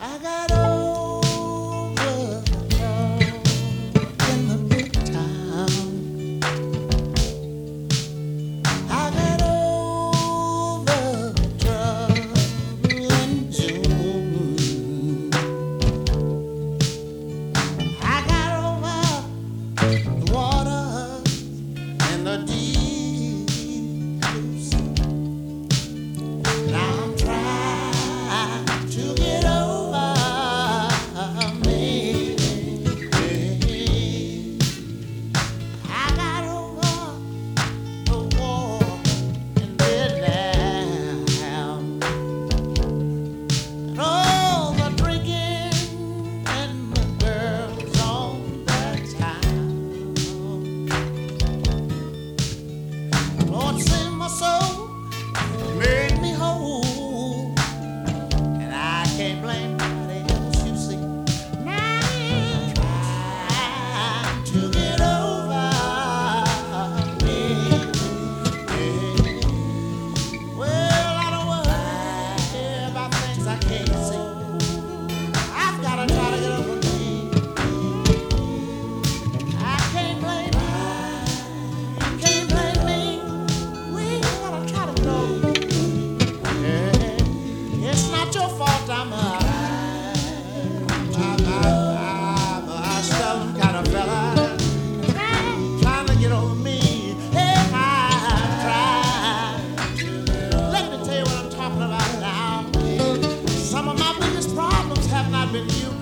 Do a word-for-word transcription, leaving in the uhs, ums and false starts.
I got over the love in the big town. I got over the trouble in June. I got over the water in the deep blue sea. Now I'm trying to get over me. I got over the war in Vietnam and all the drinking and the girls on that town. Lord, save my soul, made me whole, and I can't blame nobody else, you see. Now I'm trying to get over me. Well, I don't worry about things I can't see. I've got to try to get over me. I can't blame you, you can't blame me. We gotta try to know. Yeah, it's not your fault I'm a, I'm a, I'm a stubborn kind of fella. Trying to get over me. Hey, I'm trying. Let me tell you what I'm talking about now. Some of my biggest problems have not been you.